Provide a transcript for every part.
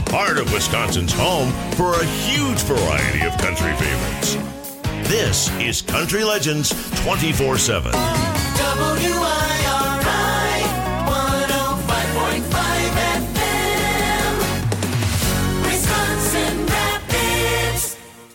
heart of Wisconsin's home for a huge variety of country favorites. This is Country Legends 24/7. WIRI 105.5 FM, Wisconsin Rapids.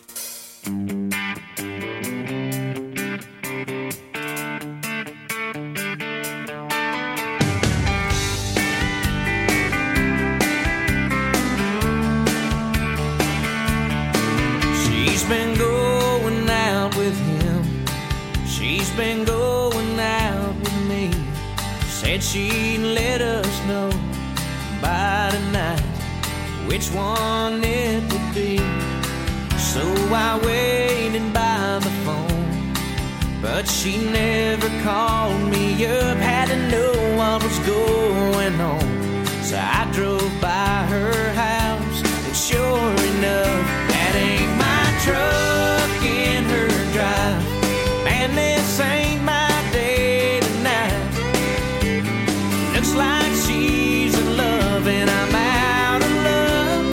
She's been going out with him. She's been going out with me. Said she'd let us know by tonight which one it would be. So I waited by the phone, but she never called me up. Had to know what was going on, so I drove by her house, and sure enough, that ain't my truck in her drive. Man, this ain't my day tonight. Looks like she's in love and I'm out of luck.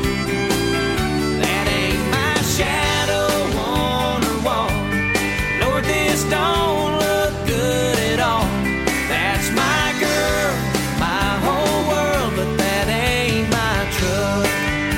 That ain't my shadow on her wall. Lord, this don't look good at all. That's my girl, my whole world, but that ain't my truck.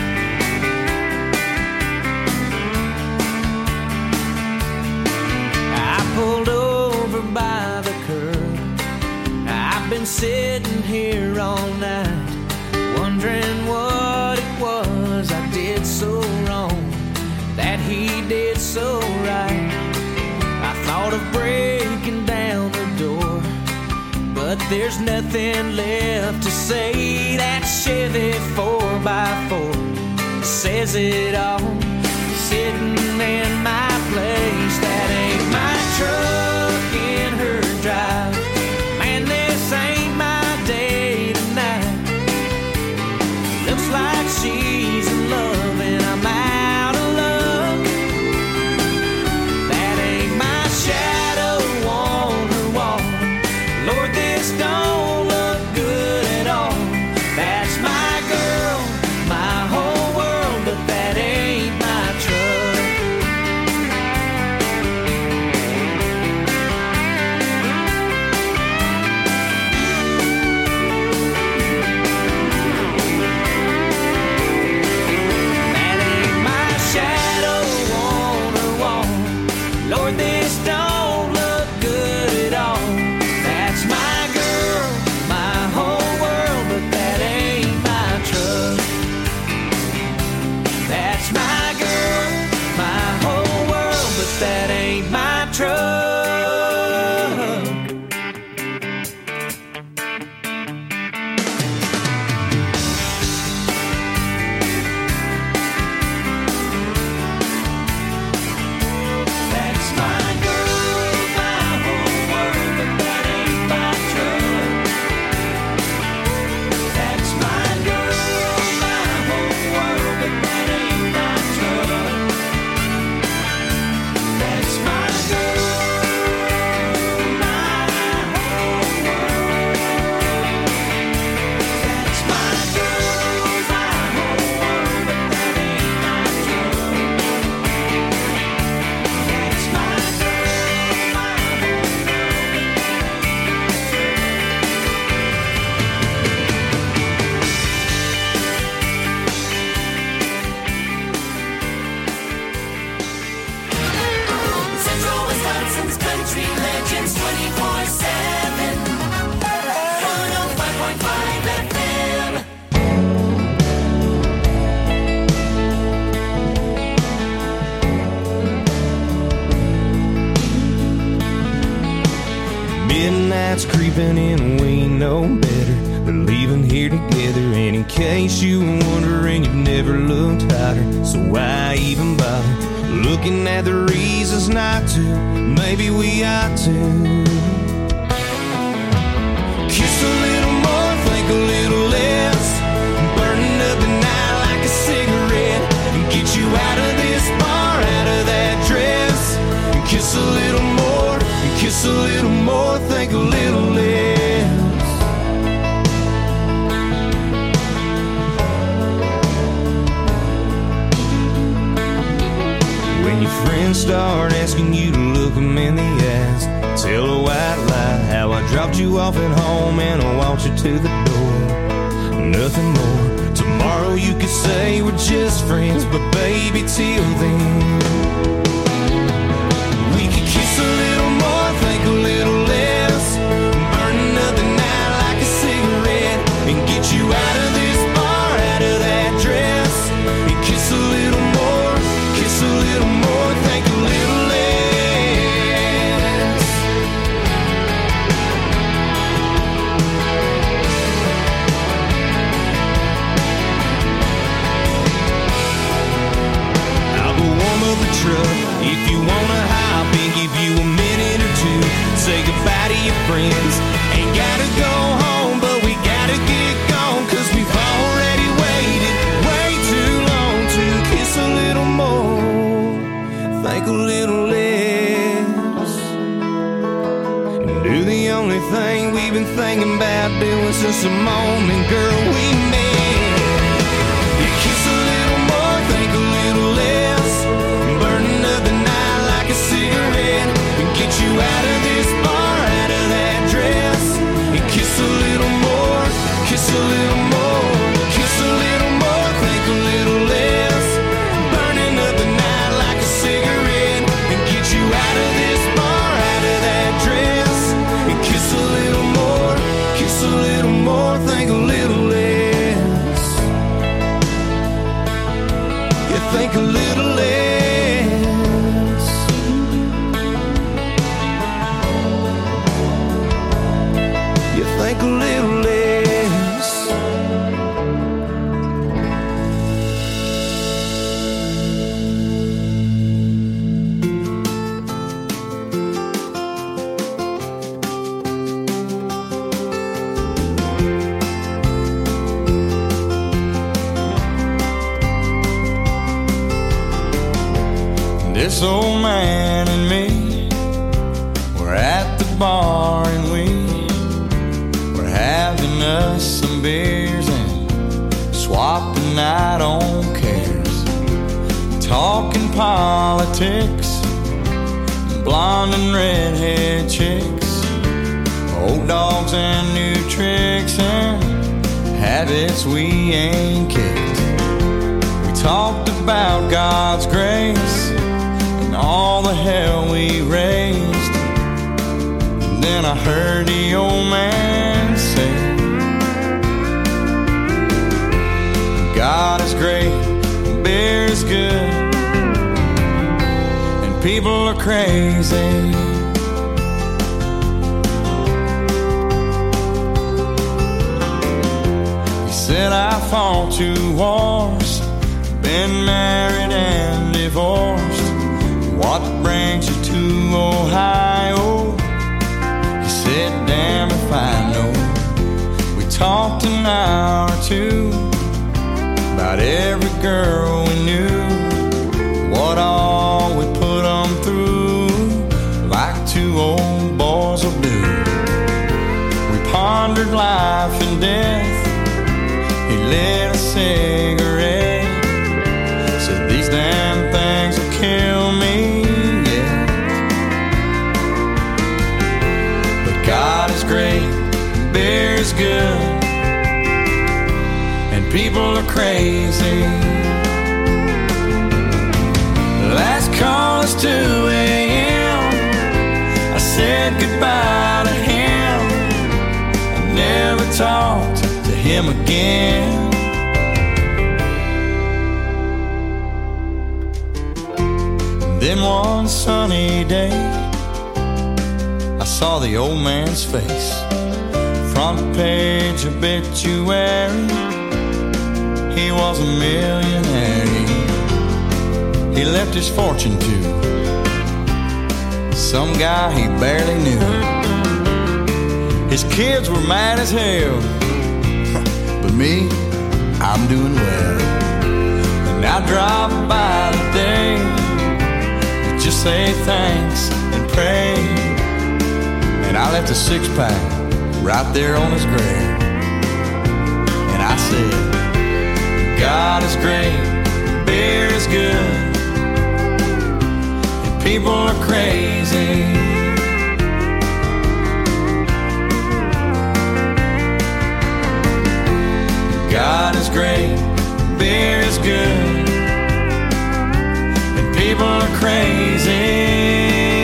I pulled over by the curb. I've been sitting here all night, wondering what it was I did so wrong, that he did so right. I thought of breaking down the door, but there's nothing left to say. That Chevy 4x4 says it all, sitting in my place. That ain't my truck in her drive. Man, this ain't my day tonight. Looks like she's in love and I'm out of luck. That ain't my shadow on her wall. Lord, this don't look good at all. That's my girl, my whole world, but that ain't my truck. That ain't my shadow on her wall. Lord, this don't look good at all. That's my girl, my whole world, but that ain't my truck. That's my girl, my whole world, but that ain't my truck. That's my girl, my whole world, but that ain't my truck. That's my girl, my whole world, but that ain't my truck. That's my girl, my whole world. That's my girl, my whole world, but that ain't my truck. That's my girl, my whole Central Wisconsin's Country Legends 24/7, 105.5 FM. Midnight's creeping in, we know better. We're leaving here together, and in case you were wondering, you've never looked hotter. So why even bother looking at the reasons not to? Maybe we ought to kiss a little more, think a little less, burning up the night like a cigarette, and get you out of this bar, out of that dress, and kiss a little more, and kiss a little more, think a little less. start asking you to look them in the eyes. Tell a white lie how I dropped you off at home and I walked you to the door. Nothing more. Tomorrow you could say we're just friends, but baby, till then we could kiss a little more, think a little less, burning up the night like a cigarette, and get you out of this bar, out of that dress, and kiss a little more, kiss a little more, think a little less. Truck. If you wanna hop and give you a minute or two, say goodbye to your friends. Ain't gotta go home, but we gotta get gone, 'cause we've already waited way too long to kiss a little more, think a little less, and do the only thing we've been thinking about doing since the moment, girl, we met. You kiss a little more, think a little less, burning up the night like a cigarette, and get you out of this bar, out of that dress, and kiss a little more, kiss a little more, kiss a little more, think a little less, burning up the night like a cigarette, and get you out of this bar, out of that dress, and kiss a little more, kiss a little more, think a little less, you think a little less. Think a little less. This old man and me were at the bar and we having us some beers and swapping out on cares, talking politics, blonde and redhead chicks, old dogs and new tricks and habits we ain't kicked. We talked about God's grace and all the hell we raised. And then I heard the old man say, God is great, beer is good, and people are crazy. He said I fought 2 wars, been married and divorced. What brings you to Ohio? He said, damn if I know. We talked an hour or two about every girl we knew, what all we put them through, like 2 old boys will do. We pondered life and death. He lit a cigarette, said these damn things will kill me, yeah. But God is great, beer is good, people are crazy. Last call is 2 a.m. I said goodbye to him. I never talked to him again. Then one sunny day I saw the old man's face, front page obituary. He was a millionaire. He left his fortune to some guy he barely knew. His kids were mad as hell, but me, I'm doing well. And I drive by today to just say thanks and pray. And I left a 6-pack right there on his grave. And I said, God is great, beer is good, and people are crazy. God is great, beer is good, and people are crazy.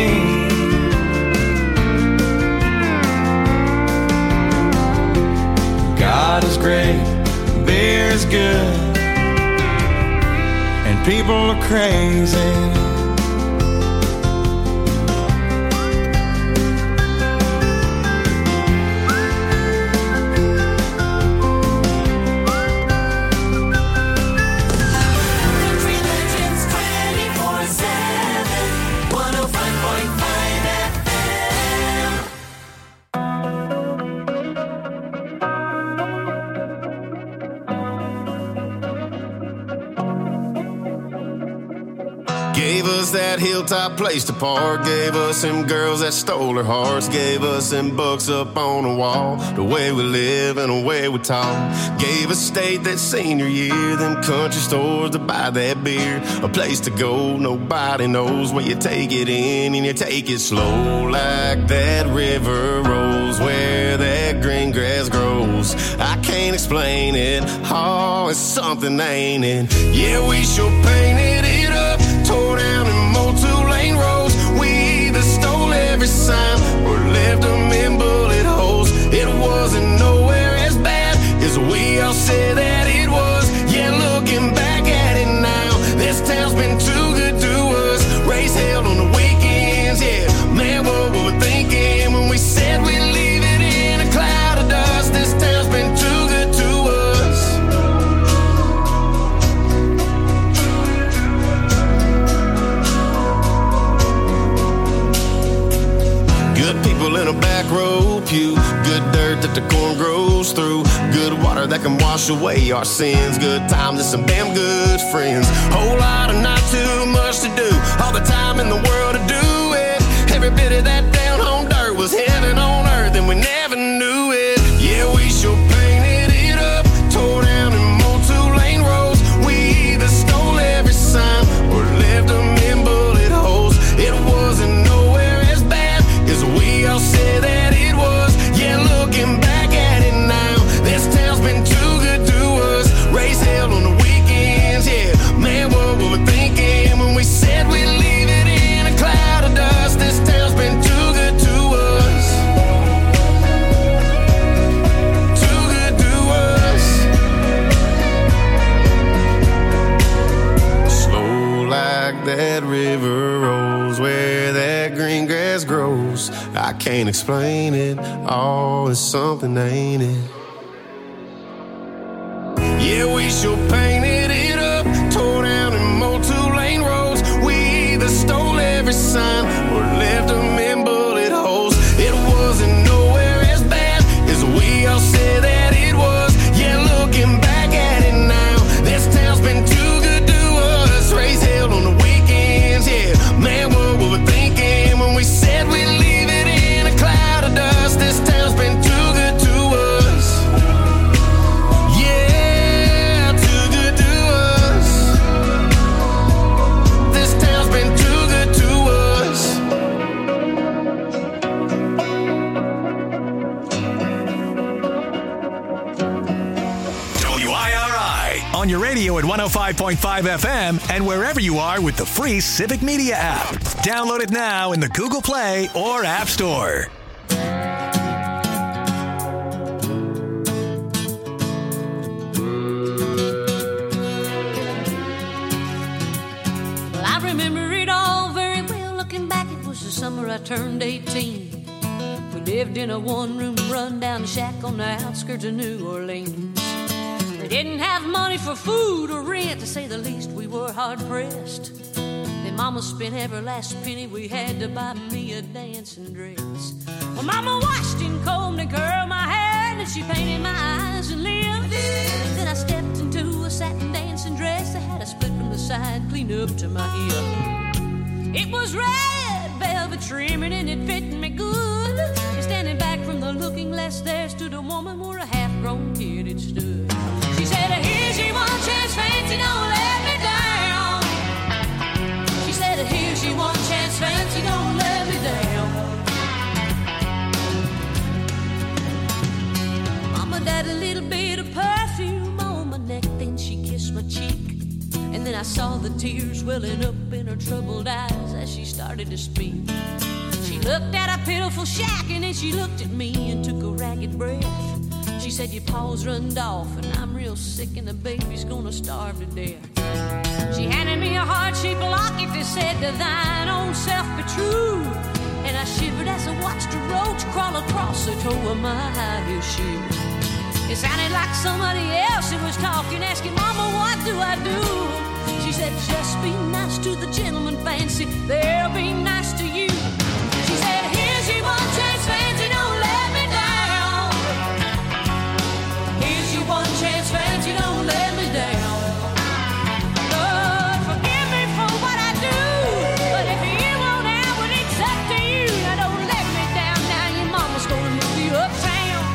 God is great, beer is good, and people are crazy. Gave us that hilltop place to park. Gave us them girls that stole our hearts. Gave us them books up on the wall. The way we live and the way we talk. Gave us state that senior year. Them country stores to buy that beer. A place to go nobody knows where you take it in and you take it slow. Like that river rolls where that green grass grows. I can't explain it. Oh, it's something, ain't it? Yeah, we sure painted it up. Tore down and mowed 2-lane roads. We either stole every sign or left them in bullet holes. It wasn't nowhere as bad as we all said that it was. Yeah, looking back at it now, this town's been too good to us. Race held on the weekends, yeah. Man, what were we thinking when we said we'd leave it in a cloud of dust? This town's been too good to us. Good people in a back row pew. Good dirt that the corn grows through. Good water that can wash away our sins. Good times and some damn good friends. Whole lot of not too much to do. All the time in the world to do it. Every bit of that down home dirt was heaven on earth and we never knew it. Yeah, we sure painted it up. Tore down and mowed 2-lane roads. We either stole every sign or left them in bullet holes. It wasn't nowhere as bad as we all said that it was. Yeah, looking back at it now, this town's been too good to us. Race held on the weekends, yeah. Man, what were we thinking when we said we'd leave it in a cloud of dust? This town's been too good to us. Too good to us. Slow like that river rolls where that green grass grows. I can't explain it. Oh, it's something, ain't it? Yeah, we sure painted it up. Tore down and mowed 2-lane roads. We either stole every sign or left them in bullet holes. It wasn't nowhere as bad as we all said that it was. Yeah, looking back at it now, this town's been too good to us. Race held on the weekends, yeah. Man, what were we thinking when we said we'd leave it in a cloud of dust? This town's been too good to us. Yeah, too good to us. This town's been too good to us. WIRI on your radio at 105.5 FM and wherever you are with the free Civic Media app. Download it now in the Google Play or App Store. Well, I remember it all very well. Looking back, it was the summer I turned 18. We lived in a one-room run-down shack on the outskirts of New Orleans. We didn't have money for food or rent, to say the least. We were hard-pressed. Then Mama spent every last penny we had to buy me a dancing dress. Well, Mama washed and combed and curled my hair, and she painted my eyes and lips. Then I stepped into a satin dancing dress that had a split from the side clean up to my hip. It was red velvet trimming and it fit me good. And standing back from the looking glass, there stood a woman where a half-grown kid had stood. She said, "Here's your one chance, fancy, don't let me down." She said, "Here's your one chance, kiss my cheek. And then I saw the tears welling up in her troubled eyes as she started to speak. She looked at a pitiful shack and then she looked at me and took a ragged breath. She said, your paws runned off and I'm real sick and the baby's gonna starve to death. She handed me a heart-shaped locket that said, to thine own self be true. And I shivered as I watched a roach crawl across the toe of my high heel shoe. It sounded like somebody else who was talking, asking, Mama, what do I do? She said, just be nice to the gentleman, Fancy, they'll be nice to you. She said, here's your one chance, Fancy, don't let me down. Here's your one chance, Fancy, don't let me down. Lord, forgive me for what I do, but if you won't have it, it's up to you. Now don't let me down, now your mama's gonna move you uptown.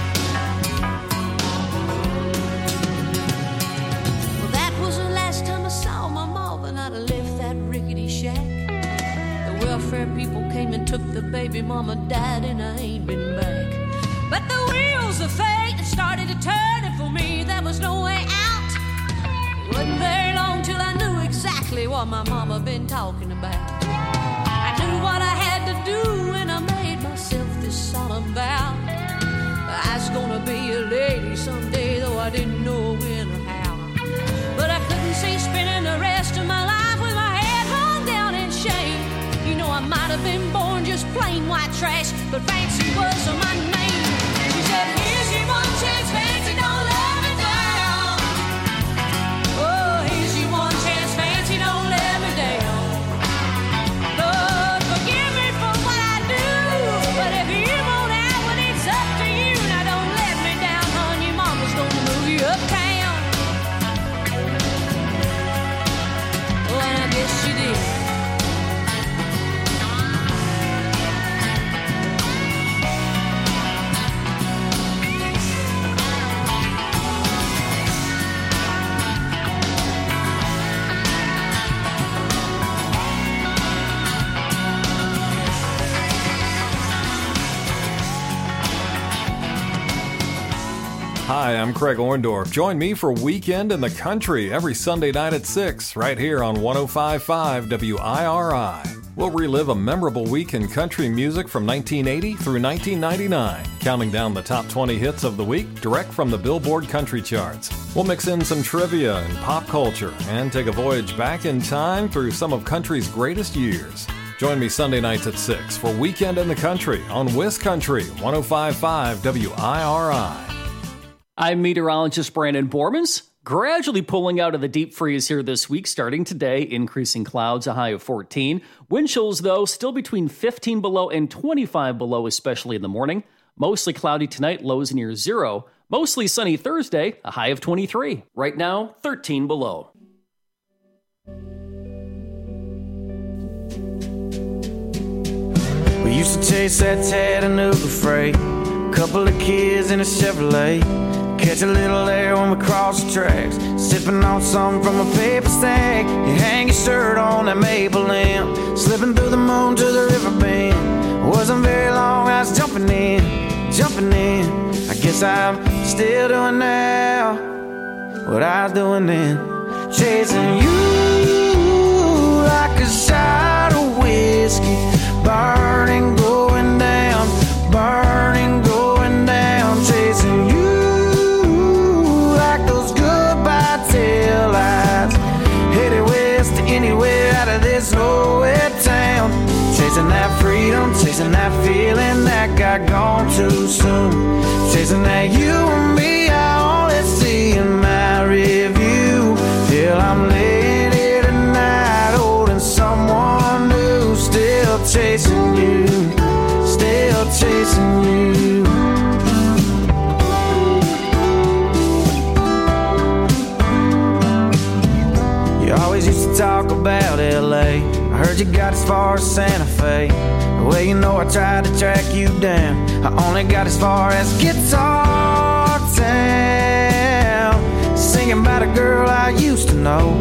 I'd have left that rickety shack. The welfare people came and took the baby, mama died and I ain't been back. But the wheels of fate started to turn and for me there was no way out. It wasn't very long till I knew exactly what my mama been talking about. I knew what I had to do and I made myself this solemn vow. I was gonna be a lady someday, though I didn't know when or how. But I couldn't see spending the rest of my life with my head hung down in shame. You know I might have been born just plain white trash, but Fancy was my name. She said, here's your one chance, Fancy, don't let me down. Oh, here's your one chance, Fancy, don't let me down. Lord, forgive me for what I do, but if you won't have it, it's up to you. Now don't let me down, hon, your mama's gonna move you uptown. I guess you did. Hi, I'm Craig Orndorff. Join me for Weekend in the Country every Sunday night at 6, right here on 105.5 WIRI. We'll relive a memorable week in country music from 1980 through 1999, counting down the top 20 hits of the week direct from the Billboard Country Charts. We'll mix in some trivia and pop culture and take a voyage back in time through some of country's greatest years. Join me Sunday nights at 6 for Weekend in the Country on WisCountry 105.5 WIRI. I'm meteorologist Brandon Bormans. Gradually pulling out of the deep freeze here this week, starting today, increasing clouds, a high of 14. Wind chills, though, still between 15 below and 25 below, especially in the morning. Mostly cloudy tonight, lows near 0. Mostly sunny Thursday, a high of 23. Right now, 13 below. We used to chase that Chattanooga freight, couple of kids in a Chevrolet. Catch a little air when we cross the tracks, sipping on something from a paper stack. You hang your shirt on that maple limb, slipping through the moon to the river bend. Wasn't very long, I was jumping in. I guess I'm still doing now what I was doing then. Chasing you like a shot of whiskey, burning, going down, burning, going down. Chasing you like those goodbye tail lights, headed west to anywhere out of this nowhere town. Chasing that freedom, chasing that feeling that got gone too soon. Chasing that you and me, I only see in my review. Till I'm laying here tonight, holding someone new. Still chasing you, still chasing you. You always used to talk about L.A. I heard you got as far as Santa Fe. Well, you know I tried to track you down. I only got as far as Guitar Town, singing about a girl I used to know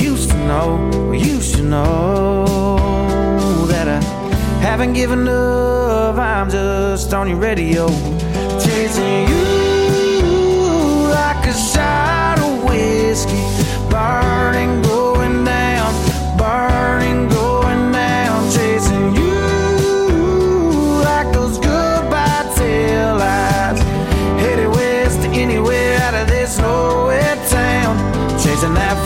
that I haven't given up. I'm just on your radio, chasing you like a shot of whiskey,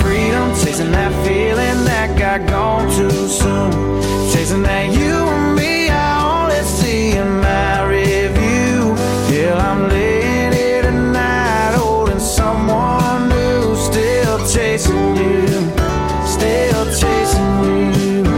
freedom, chasing that feeling that got gone too soon. Chasing that you and me, I only see in my review. Yeah, I'm laying here tonight, holding someone new. Still chasing you, still chasing you.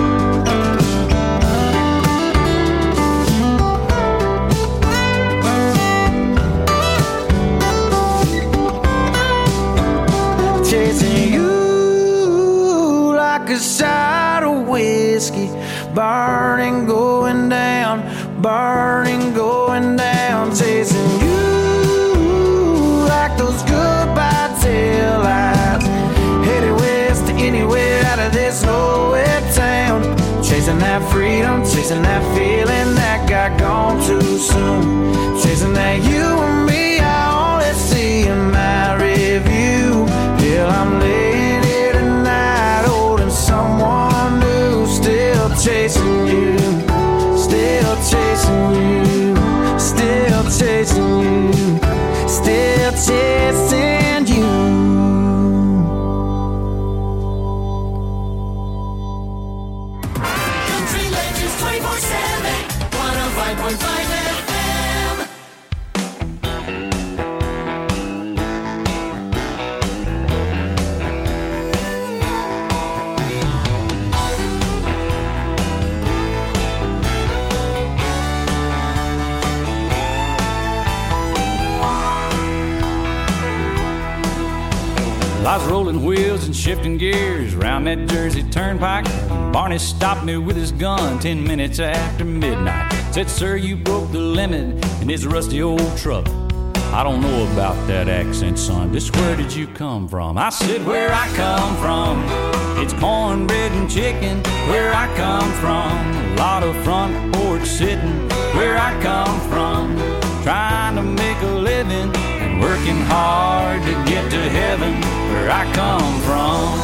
Chasing you like a shot of whiskey, burning, going down, burning, going down. Chasing you like those goodbye tail lights, headed west to anywhere out of this nowhere town. Chasing that freedom, chasing that feeling that got gone too soon. Chasing that you and me, I only see in my review. Yeah, I'm laying here tonight, holding someone new. Still chasing you, still chasing you, still chasing you, still chasing you. Country Legends 24/7, 105.5 FM. I was rolling wheels and shifting gears round that Jersey turnpike. Barney stopped me with his gun 10 minutes after midnight. Said, sir, you broke the limit in this rusty old truck. I don't know about that accent, son. Just where did you come from? I said, where I come from, it's cornbread and chicken. Where I come from, a lot of front porch sitting. Where I come from, trying to make a living and working hard to get to heaven. Where I come from,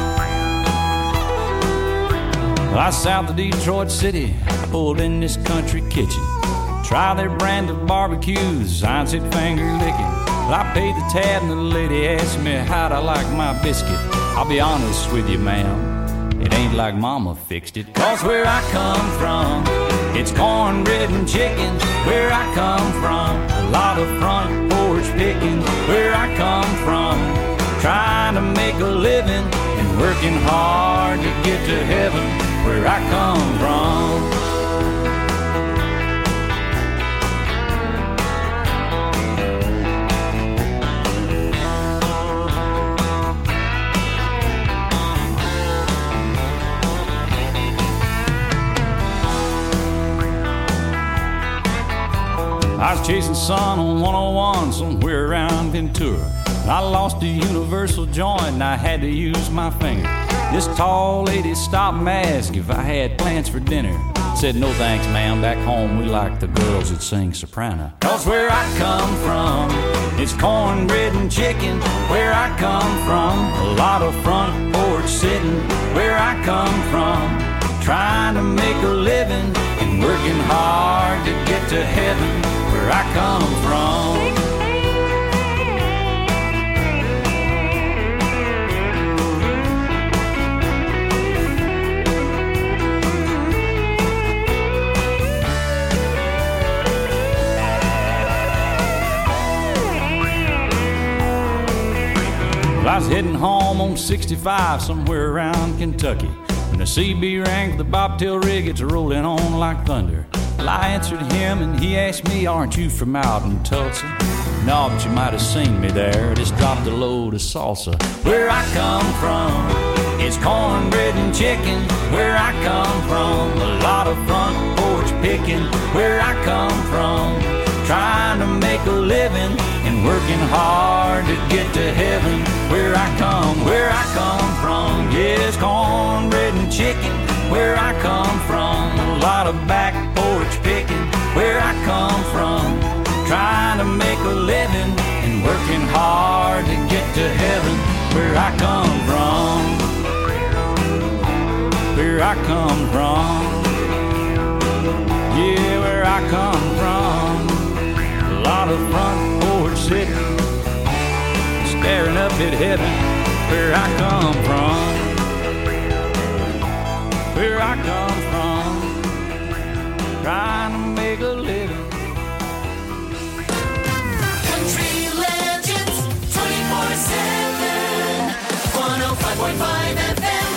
I south of Detroit City, I pulled in this country kitchen. Try their brand of barbecues, I said finger licking. Well, I paid the tab and the lady asked me how'd I like my biscuit. I'll be honest with you, ma'am, it ain't like mama fixed it. Cause where I come from, it's cornbread and chicken. Where I come from, a lot of front porch picking. Where I come from, trying to make a living and working hard to get to heaven. Where I come from. I was chasing sun on 101 somewhere around Ventura. I lost a universal joint and I had to use my finger. This tall lady stopped and asked if I had plans for dinner. Said, no thanks, ma'am, back home we like the girls that sing soprano. Cause where I come from, it's cornbread and chicken. Where I come from, a lot of front porch sitting. Where I come from, trying to make a living and working hard to get to heaven. Where I come from. I was heading home on 65 somewhere around Kentucky when the CB rang for the bobtail rig. It's rolling on like thunder. Well, I answered him and he asked me, aren't you from out in Tulsa? No, but you might have seen me there. Just dropped a load of salsa. Where I come from, it's cornbread and chicken. Where I come from, a lot of front porch picking. Where I come from, trying to make a living and working hard to get to heaven. Where I come from, yes, cornbread and chicken. Where I come from, a lot of back porch picking. Where I come from, trying to make a living and working hard to get to heaven. Where I come from, where I come from, yeah, where I come from. A lot of front porch sitting, staring up at heaven. where I come from. Where I come from, trying to make a living. Country Legends 24/7, 105.5 FM.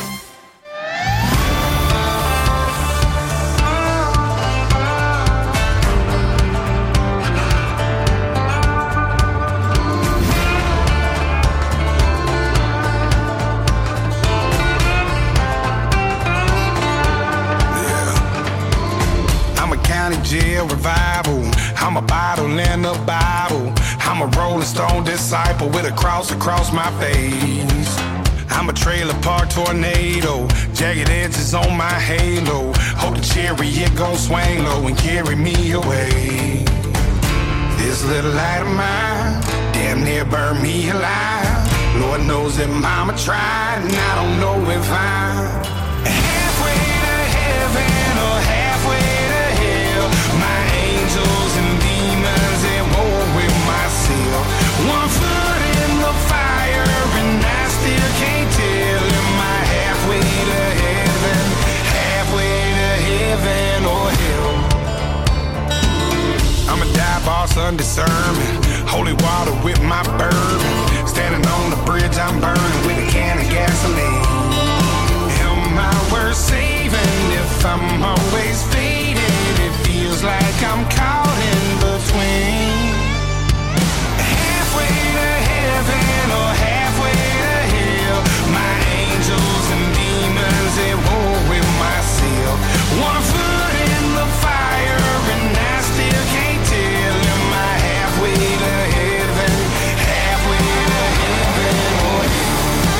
Jail revival. I'm a bottle in the Bible. I'm a Rolling Stone disciple with a cross across my face. I'm a trailer park tornado, jagged edges on my halo. Hope the chariot gon' swing low and carry me away. This little light of mine damn near burned me alive. Lord knows that mama tried, and I don't know if I'm halfway to heaven or halfway to hell. My angels and demons at war with myself. One foot in the fire and I still can't tell. Am I halfway to heaven, halfway to heaven or hell? I'm a dive bar Sunday sermon, holy water with my bourbon. Standing on the bridge I'm burning with a can of gasoline. Am I worth saving if I'm always fading? It feels like I'm caught in between. Halfway to heaven or halfway to hell. My angels and demons at war with myself. One foot in the fire and I still can't tell. Am I halfway to heaven, halfway to heaven or hell?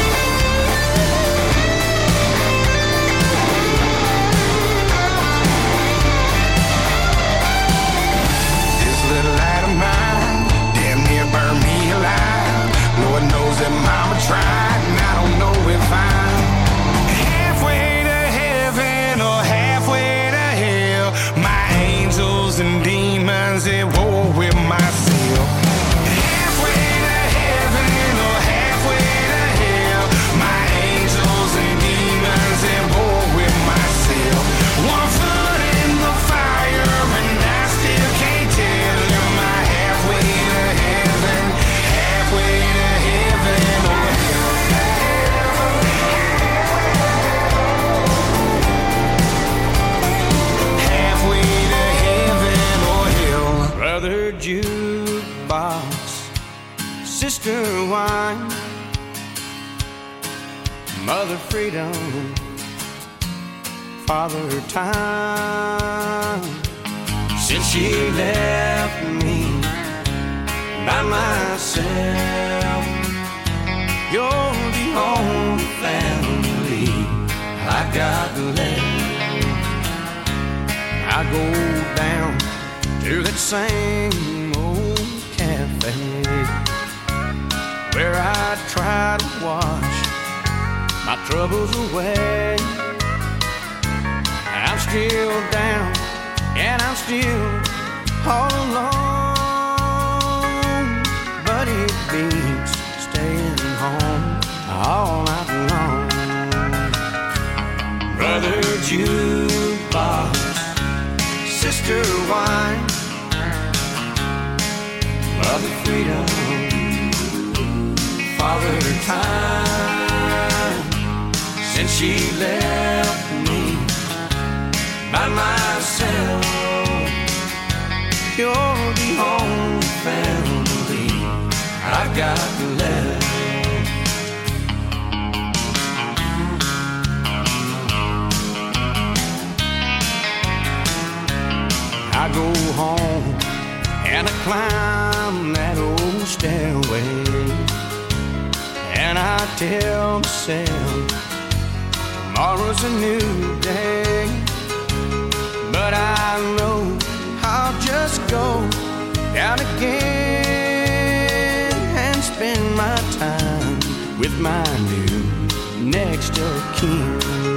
Little light of mine damn near burned me alive. Lord knows that mama tried, and I don't know if I'm halfway to heaven or halfway to hell. My angels and demons at war with myself. Halfway to heaven or halfway to hell. My angels and demons at war with myself. One foot in the fire and I still can't tell. Am I halfway to heaven, halfway to heaven or hell? Halfway to heaven or hell. Brother jukebox, sister wine, mother freedom, father time. Since she left me by myself, you're the only family I got left. I go down to that same old cafe where I try to wash my troubles away. I'm still down and I'm still all alone, but it beats staying home all night long. Brother jukebox, sister wine, mother freedom, father time. Since she left me by myself, you're the only family I've got left. I go home and I climb that old stairway, and I tell myself tomorrow's a new day. But I know I'll just go down again and spend my time with my new next of kin.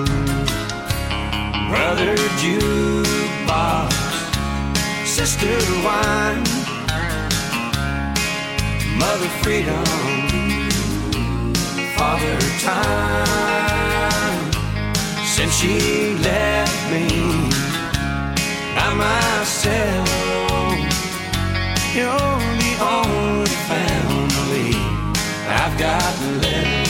Brother jukebox, sister wine, mother freedom, father Father Time, since she left me by myself, you're the only family I've got left.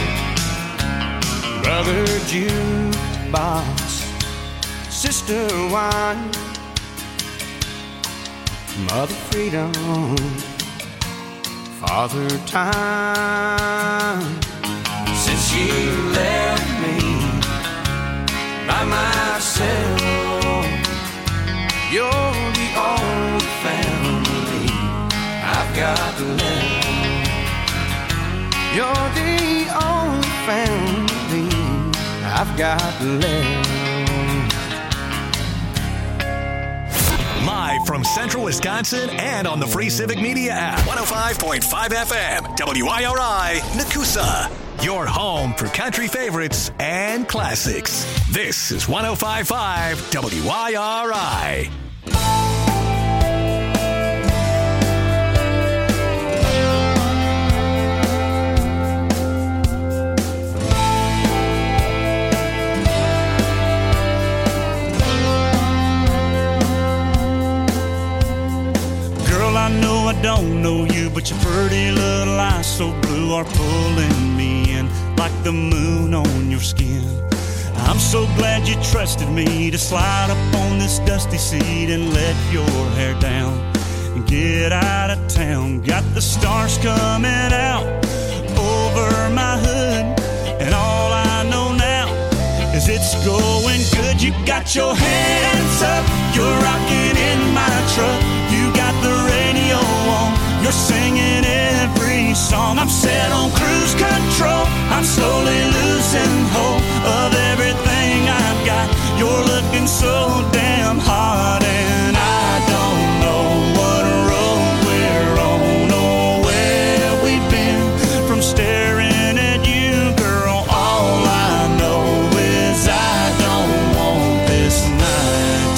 Brother Jukebox, Sister Wine, Mother Freedom, Father Time, since she left me by myself, you're the only family I've got left. You're the only family I've got left. Live from Central Wisconsin and on the free Civic Media app. 105.5 FM, WIRI, Nakusa. Your home for country favorites and classics. This is 105.5 WIRI. I know I don't know you, but your pretty little eyes so blue are pulling me in like the moon on your skin. I'm so glad you trusted me to slide up on this dusty seat and let your hair down and get out of town. Got the stars coming out over my hood, and all I know now is it's going good. You got your hands up, you're rocking in my truck. You got the radio on, you're singing every song. I'm set on cruise control, I'm slowly losing hope of everything I've got. You're looking so damn hot, and I don't know what road we're on or where we've been. From staring at you, girl, all I know is I don't want this night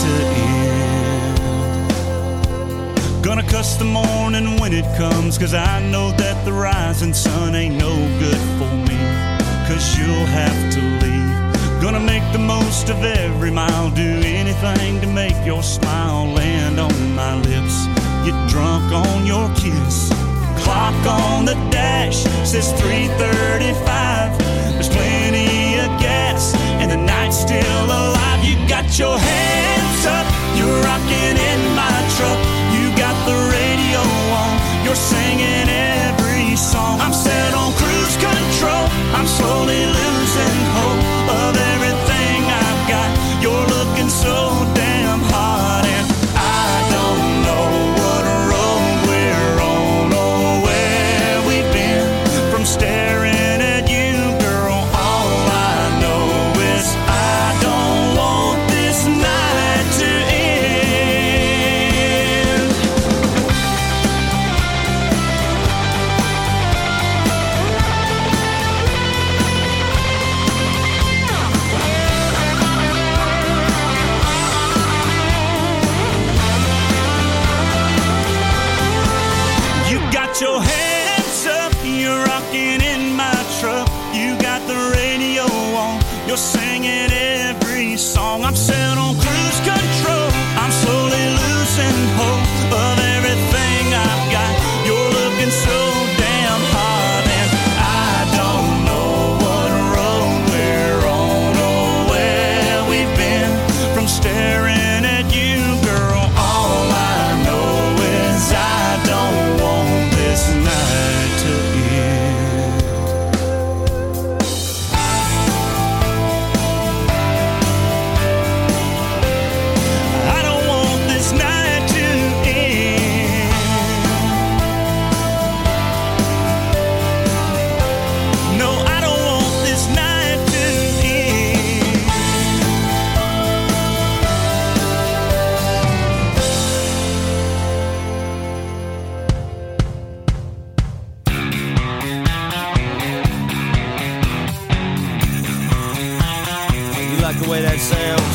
to end. Gonna cuss the morning when it comes, 'cause I know that the rising sun ain't no good for me, 'cause you'll have to leave. Gonna make the most of every mile, do anything to make your smile land on my lips. Get drunk on your kiss. Clock on the dash says 3:35. There's plenty of gas and the night's still alive. You got your hands up, you're rocking in my truck. You got the radio on, you're singing every song. I'm set on cruise control, I'm slowly losing hope of everything I've got. You're looking so damn hot, and I don't know what road we're on or where we've been. From staring at you, girl, all I know is I don't want this night to end. You got your hands up, you're rocking in my truck. You got the radio on, you're singing every song. I'm set on cruise control, I'm slowly losing hope of everything I've got. You're looking so damn hot, and I don't know what road we're on or where we've been. From staring at you, girl, all I know is I don't want this night to end. I don't want this night to end. No, I don't want this night to end. You like the way that sounds?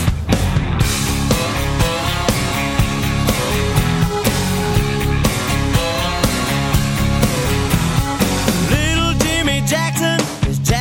Little Jimmy Jackson is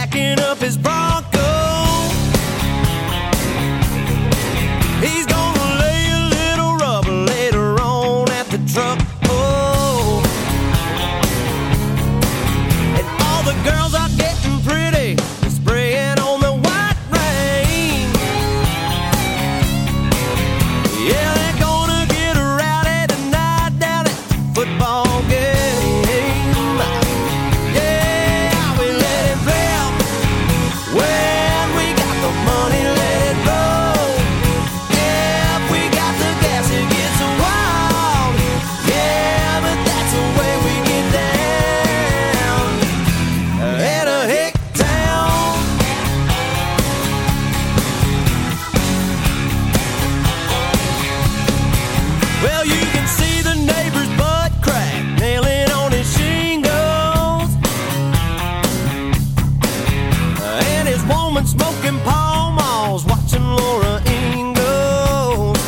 woman smoking Pall Malls, watching Laura Ingalls.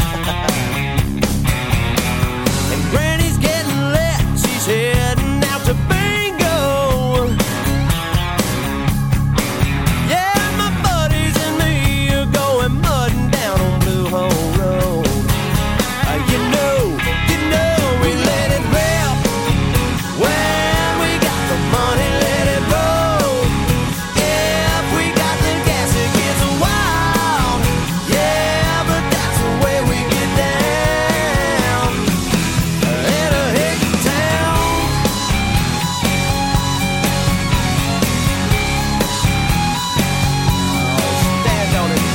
And Granny's getting lit, she's heading out to bingo. Yeah, my buddies and me are going mudding down on Blue Hole Road. You know, we let it rip. When we got the money, let it roll. If we got the gas, it gets wild. Yeah, but that's the way we get down. In a hick town. Oh, stand on it.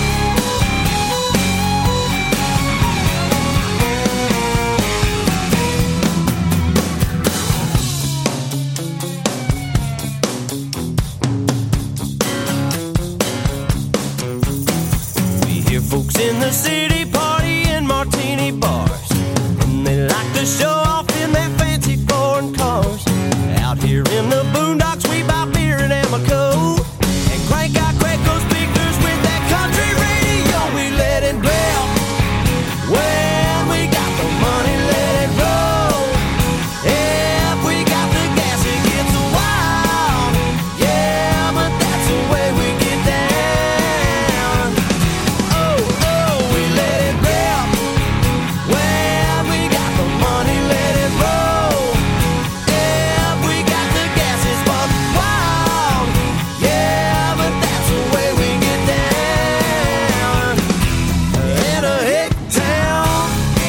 We hear folks in the city party in martini bars, and they like to show off in their fancy foreign cars. Out here in the boondocks, we buy beer and Amoco and crank out Craco speakers with that country radio. We let it rip. When we got the money, let it roll. If we got the gas, it gets wild. Yeah, but that's the way we get down. Oh, we let it rip. When we got the money, let it roll. If we got the gas, it's buck wild. Yeah, but that's the way we get down. In a hick town.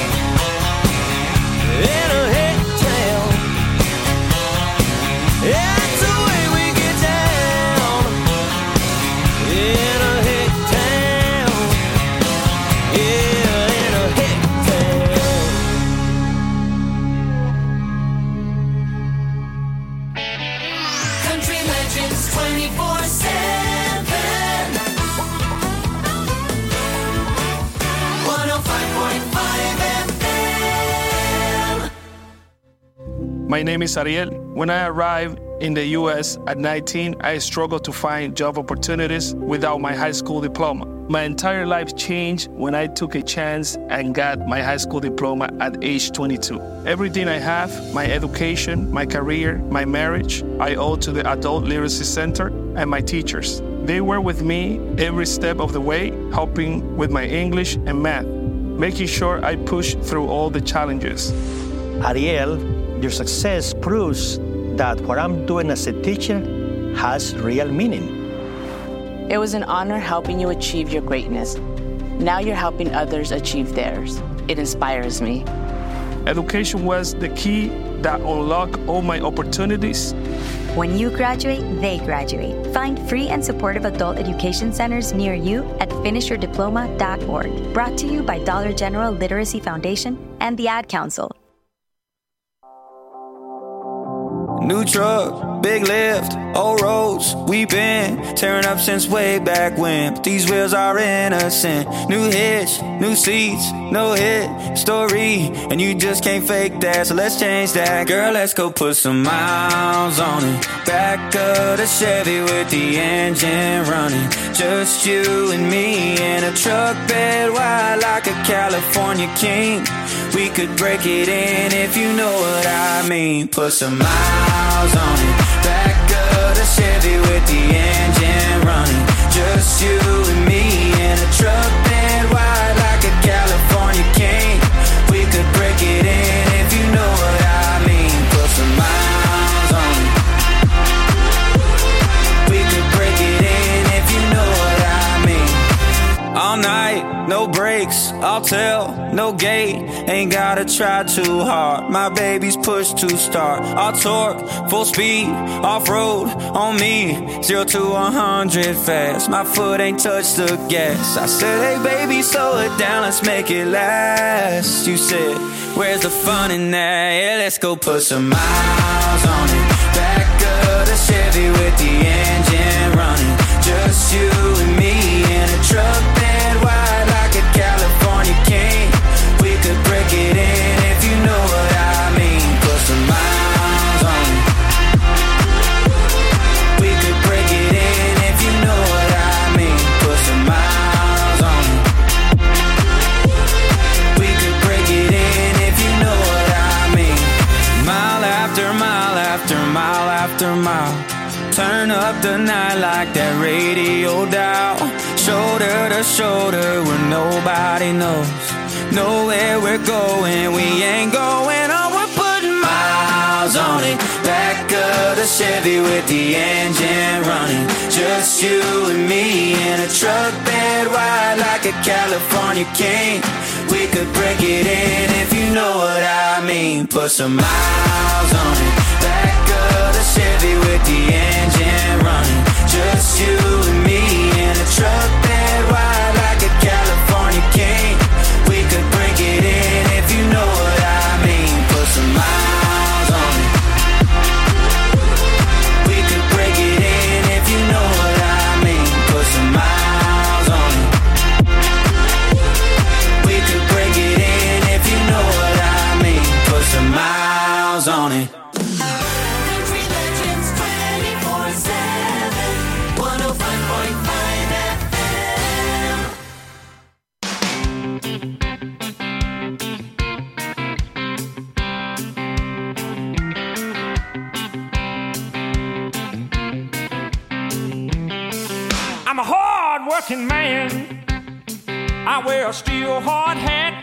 In a hick town. That's the way we get down. In a hick town. Yeah, in a hick town. Country Legends 24/7. 105.5 FM. My name is Ariel. When I arrived in the U.S. at 19, I struggled to find job opportunities without my high school diploma. My entire life changed when I took a chance and got my high school diploma at age 22. Everything I have, my education, my career, my marriage, I owe to the Adult Literacy Center and my teachers. They were with me every step of the way, helping with my English and math, making sure I pushed through all the challenges. Ariel, your success proves that what I'm doing as a teacher has real meaning. It was an honor helping you achieve your greatness. Now you're helping others achieve theirs. It inspires me. Education was the key that unlocked all my opportunities. When you graduate, they graduate. Find free and supportive adult education centers near you at finishyourdiploma.org. Brought to you by Dollar General Literacy Foundation and the Ad Council. New truck, big lift, old roads, we been tearing up since way back when. But these wheels are innocent. New hitch, new seats, no hit story, and you just can't fake that. So let's change that, girl. Let's go put some miles on it. Back of the Chevy with the engine running. Just you and me in a truck bed wide like a California king. We could break it in if you know what I mean. Put some miles on it. Back of the Chevy with the engine running. Just you and me in a truck bed wide like a California king. We could break it in if you know what I mean. Put some miles on it. We could break it in if you know what I mean. All night, no brakes, I'll tell, no gate. Ain't gotta try too hard. My baby's push to start. I'll torque, full speed, off-road on me. 0 to 100 fast. My foot ain't touched the gas. I said, hey baby, slow it down, let's make it last. You said, where's the fun in that? Yeah, let's go put some miles on it. Back of the Chevy with the engine running. Just you and me in a truck bed wide like a California king. We could break it in if you know what I mean. Put some miles on it. We could break it in if you know radio dial, shoulder to shoulder where nobody knows. Know where we're going, we ain't going on. We're putting miles on it. Back of the Chevy with the engine running. Just you and me in a truck bed wide like a California king. We could break it in if you know what I mean. Put some miles on it. Back of the Chevy with the engine running. Just you and me in a truck bed wide like a California king. We could break it in if you know what I mean. Put some miles on it. We could break it in if you know what I mean. Put some miles on it. We could break it in if you know what I mean. Put some miles on it. Country Legends 24/7, 105.5 FM. I'm a hard-working man. I wear a steel hard hat.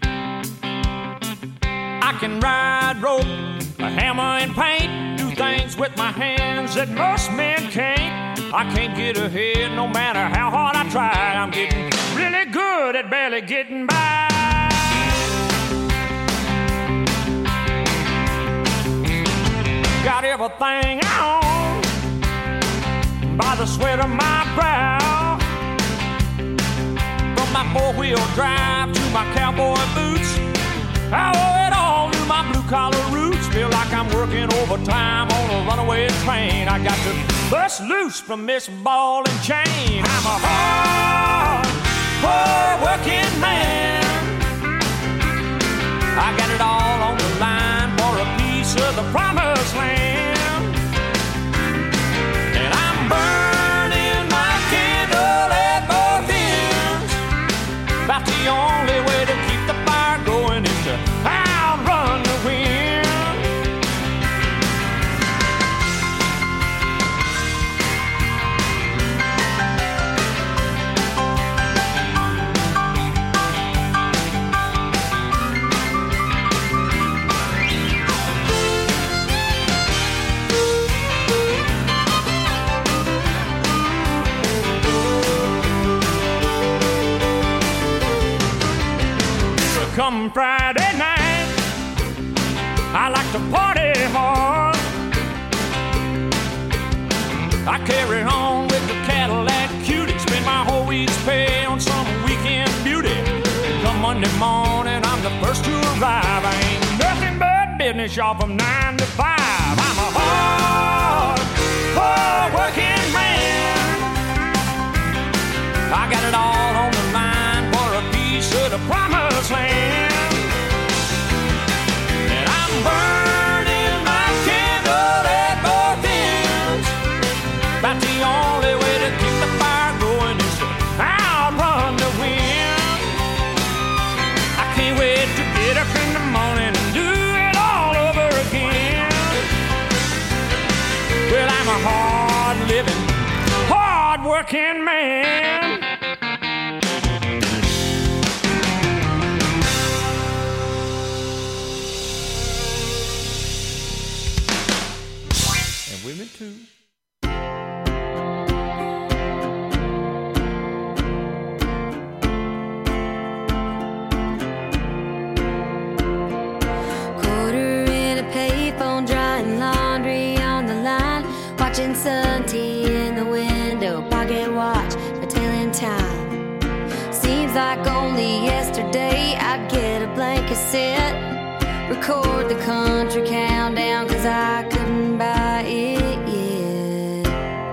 I can ride rope, a hammer and paint, do things with my hands that most men can't. I can't get ahead no matter how hard I try. I'm getting really good at barely getting by. Got everything I own by the sweat of my brow. From my four-wheel drive to my cowboy boots, I owe it all to my blue-collar roots. Feel like I'm working overtime on a runaway train. I got to bust loose from this ball and chain. I'm a hard-working man. I got it all on the line for a piece of the promised land. And I'm burning my candle at both ends. About the only way to keep the fire going is to outrun the wind. Come Friday night, I like to party hard. I carry on with the Cadillac Cutie, spend my whole week's pay on some weekend beauty. Come Monday morning, I'm the first to arrive. I ain't nothing but business, y'all, from 9 to 5. I'm a hard-working man. I got it all on the line for a piece of the promised land. And I'm burning my candle at both ends. About the only way to keep the fire going is to outrun the wind. I can't wait to get up in the morning and do it all over again. Well, I'm a hard-living, hard-working man. Women too. Quarter in a payphone, drying laundry on the line, watching Sun tea in the window, pocket watch, my telling time. Seems like only yesterday I'd get a blank cassette, record the country countdown, 'cause I couldn't buy it yet.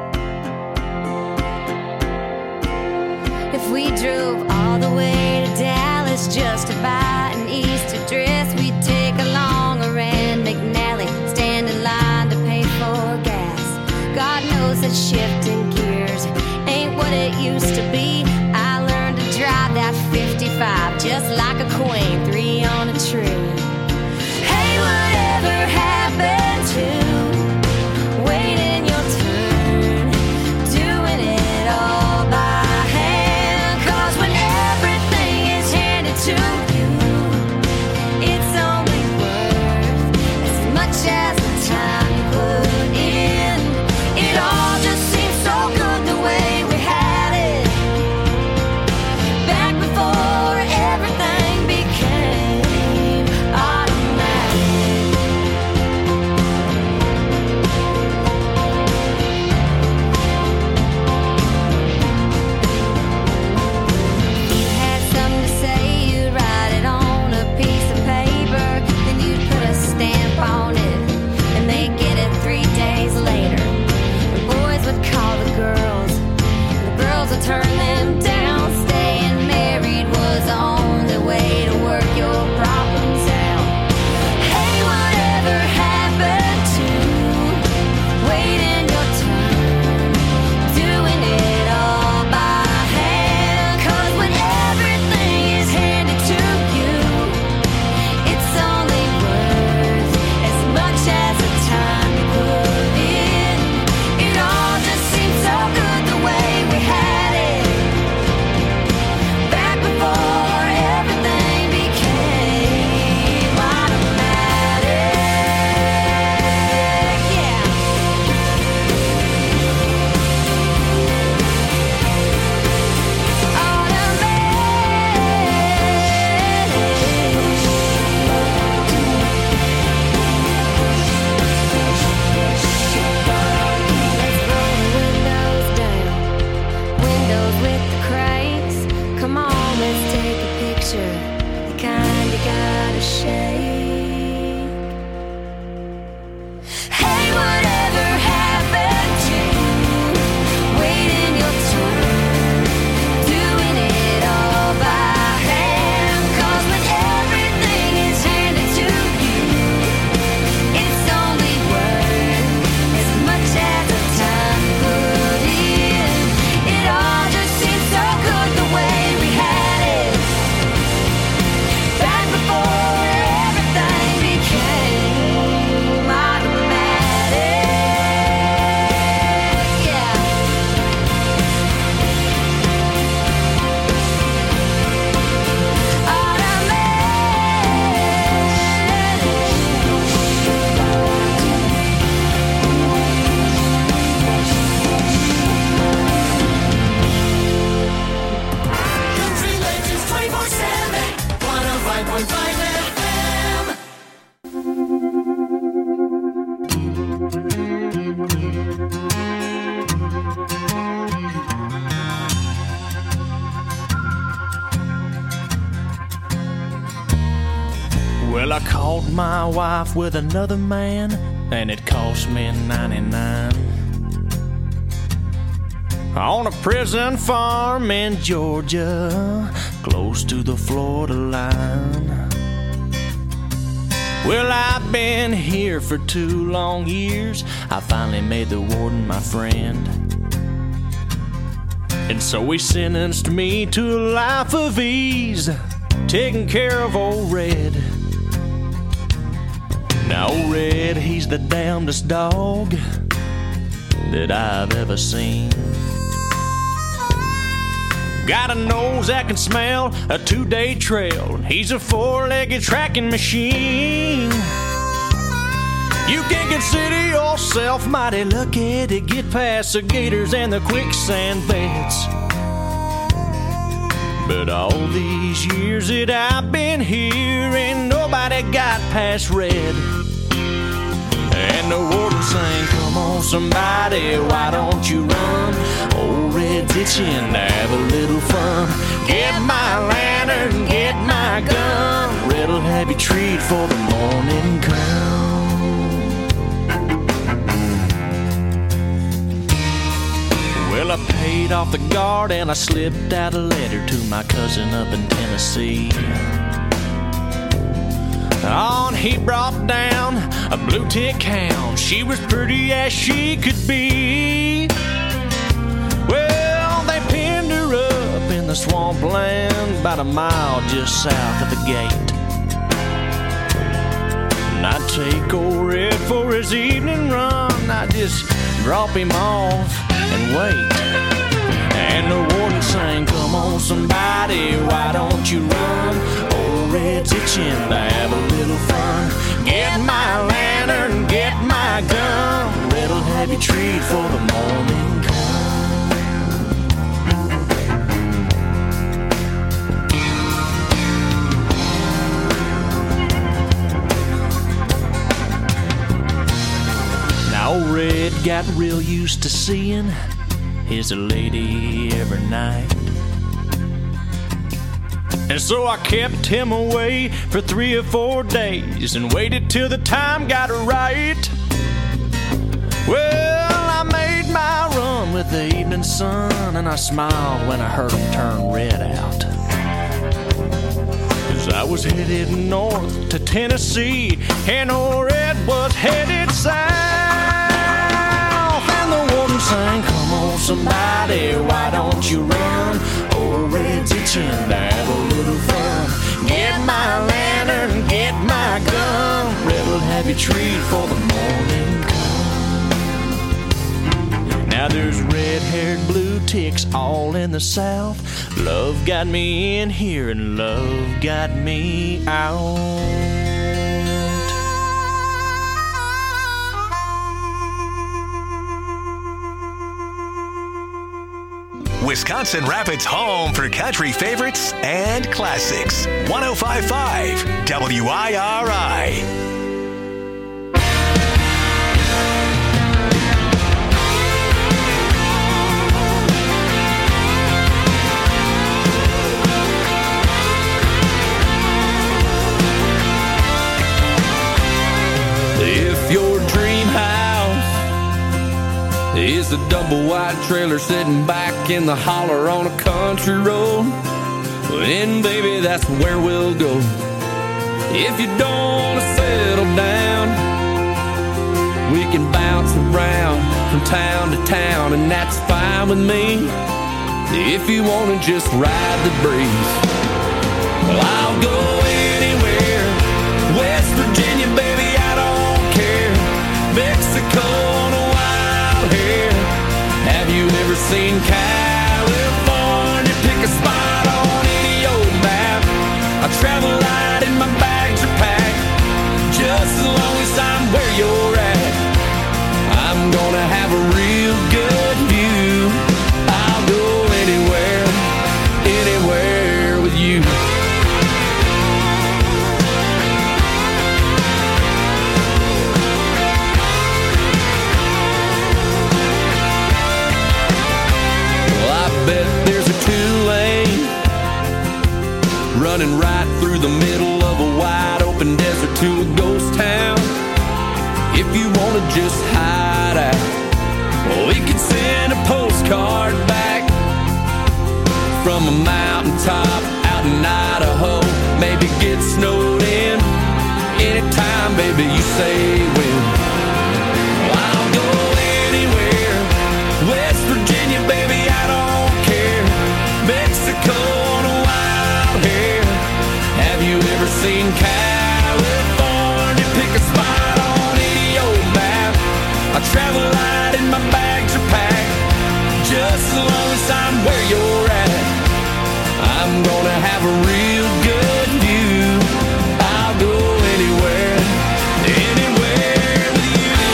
If we drove all the way to Dallas just to buy an Easter dress, we'd take along a Rand McNally, stand in line to pay for gas. God knows that shifting gears ain't what it used to be. I learned to drive that 55 just like a queen, 3 on a tree. Hey, whatever happened to waiting your turn, doing it all gotta shake. Hey, whatever happened to waiting your turn, doing it all by hand? 'Cause when everything is handed to you, it's only worth as much as the time put in. It all just seems so good the way we had it back before everything became automatic. Yeah. Country Legends 24/7, 105.5 FM. Well, I caught my wife with another man, and it cost me $99. On a prison farm in Georgia, close to the Florida line. Well, I've been here for 2 long years. I finally made the warden my friend. And so he sentenced me to a life of ease, taking care of old Red. Now, old Red, he's the damnedest dog that I've ever seen. Got a nose that can smell a 2-day trail. He's a 4-legged tracking machine. You can consider yourself mighty lucky to get past the gators and the quicksand beds. But all these years that I've been here, ain't nobody got past Red. And the warden sang, "Come on, somebody, why don't you run? Old Red's itching to have a little fun. Get my lantern, get my gun. Red'll have you treat for the morning come." Well, I paid off the guard and I slipped out a letter to my cousin up in Tennessee. On he brought down a blue tick hound. She was pretty as she could be. Well, they pinned her up in the swampland about a mile just south of the gate. And I take old Red for his evening run. I just drop him off and wait. And the warden sang, "Come on, somebody, why don't you run? Old Red's itching to have a little fun. Get my lantern, get my gun. Red'll have you treat for the morning come." Now old Red got real used to seeing his lady every night. And so I kept him away for 3 or 4 days and waited till the time got right. Well, I made my run with the evening sun, and I smiled when I heard him turn Red out. 'Cause I was headed north to Tennessee, and old Red was headed south. And the warden sang, "Come on, somebody, why don't you run? Old Red's itching to have a little fun. Get my lantern, get my gun. Red'll have you treat for the morning come." Now there's red-haired blue ticks all in the south. Love got me in here and love got me out. Wisconsin Rapids' home for country favorites and classics. 105.5 WIRI. just a double wide trailer sitting back in the holler on a country road. And baby, that's where we'll go. If you don't want to settle down, we can bounce around from town to town, and that's fine with me. If you want to just ride the breeze, well, I'll go anywhere. West Virginia, baby, I don't care. Mexico on a wild hair. Have you ever seen California? Pick a spot on any old map. I travel light and my bags are packed. Just as long as I'm where you're at, I'm gonna have a real good view. I'll go anywhere, anywhere with you. Well, I bet there's a 2-lane running right through the middle of a wide open desert to a ghost town. If you want to just hide out, well, we could send a postcard back from a mountaintop out in Idaho. Maybe get snowed in anytime, baby, you say when. Well, I'll go anywhere. West Virginia, baby, I don't care. Mexico on a wild hair. Have you ever seen California? Pick a spot on any old map. I travel light and my bags are packed. Just as long as I'm where you're at, I'm gonna have a real good view. I'll go anywhere, anywhere with you.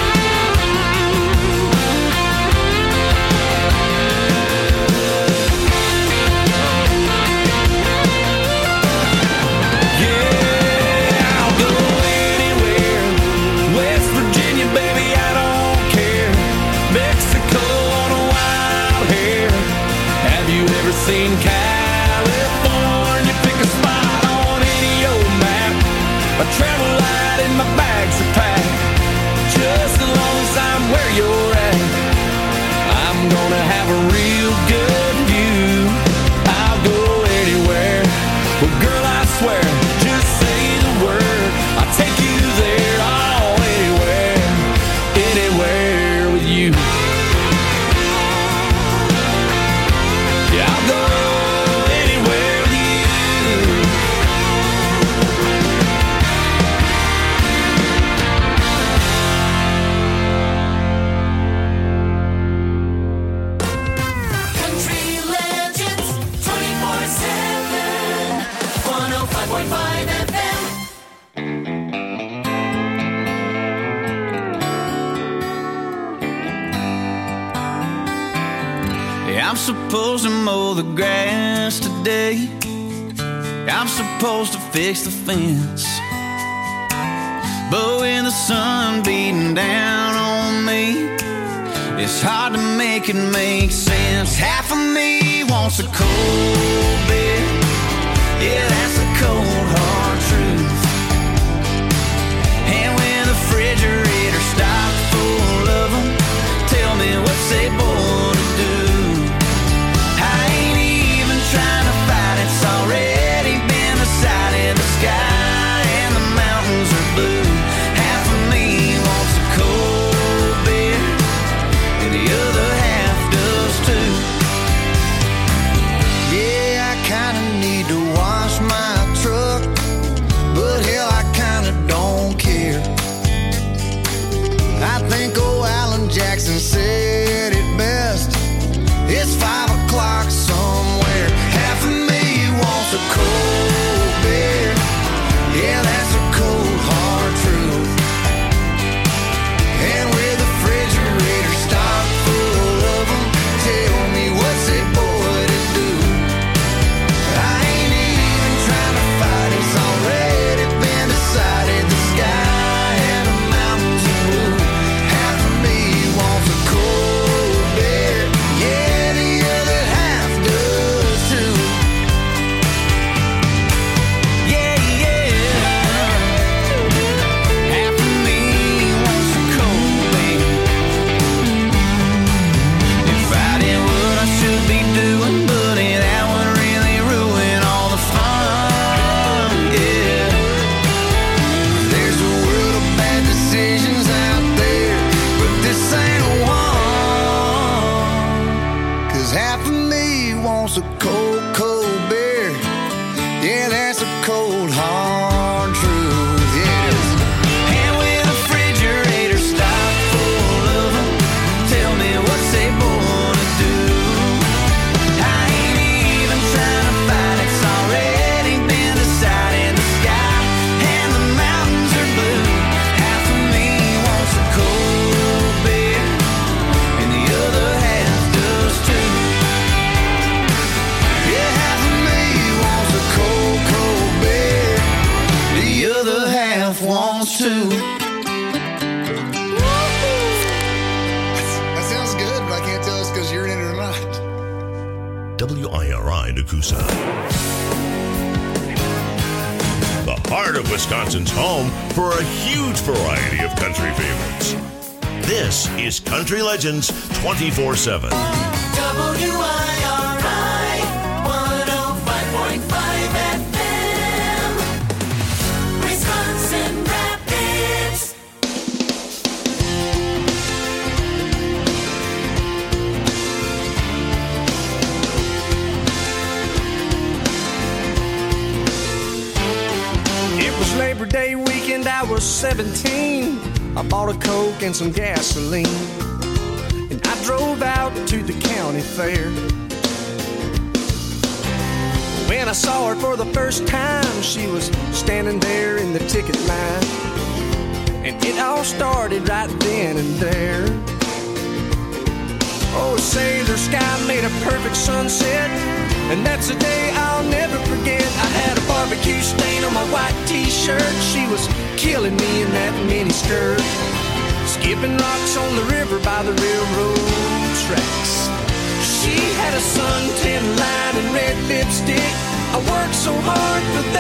Yeah, I'll go anywhere. West Virginia, baby, I don't care. Mexico on a wild hair. Have you ever seen California? Pick a spot on any old map. I travel light and my bags are packed. Just as long as I'm where you're at, I'm gonna have a real good view. I'll go anywhere. Well, girl, I swear, just say the word, I'll take you there. Oh, anywhere, anywhere with you. Yeah, I'll go anywhere with you. Country Legends 24/7, 105.5 FM. Yeah, I'm supposed to mow the grass today. I'm supposed to fix the fence. But when the sun beating down on me, it's hard to make it make sense. Half of me wants a cold beer. Yeah, that's the cold hard truth. And when the refrigerator stocked full of them, tell me what's they born to do. I ain't even trying to fight, it's already been decided. The sky and the mountains are blue. Half of me wants a cold beer, and the other half does too. Yeah, I kinda need to wash my wants a cold, cold beer. Yeah, that's a cold, hard truth. Yeah, it is. And when the refrigerator stopped full of them, tell me what's they wanna do. I ain't even trying to fight, it's already been decided in the sky, and the mountains are blue. Half of me wants a cold beer, and the other half does too. Yeah, half of me wants a cold, cold beer. The other half wants to. That sounds good, but I can't tell it's because you're in it or not. WIRI Nakusa. The heart of Wisconsin's home for a huge variety of country favorites. This is Country Legends 24/7. WIRI 105.5 FM. Wisconsin Rapids. It was Labor Day weekend, I was 17. I bought a Coke and some gasoline, and I drove out to the county fair. When I saw her for the first time, she was standing there in the ticket line, and it all started right then and there. Oh, sailor sky made a perfect sunset, and that's a day I'll never forget. I had a barbecue stain on my white t-shirt. She was killing me in that mini skirt, skipping rocks on the river by the railroad tracks. She had a suntan line and red lipstick. I worked so hard for that.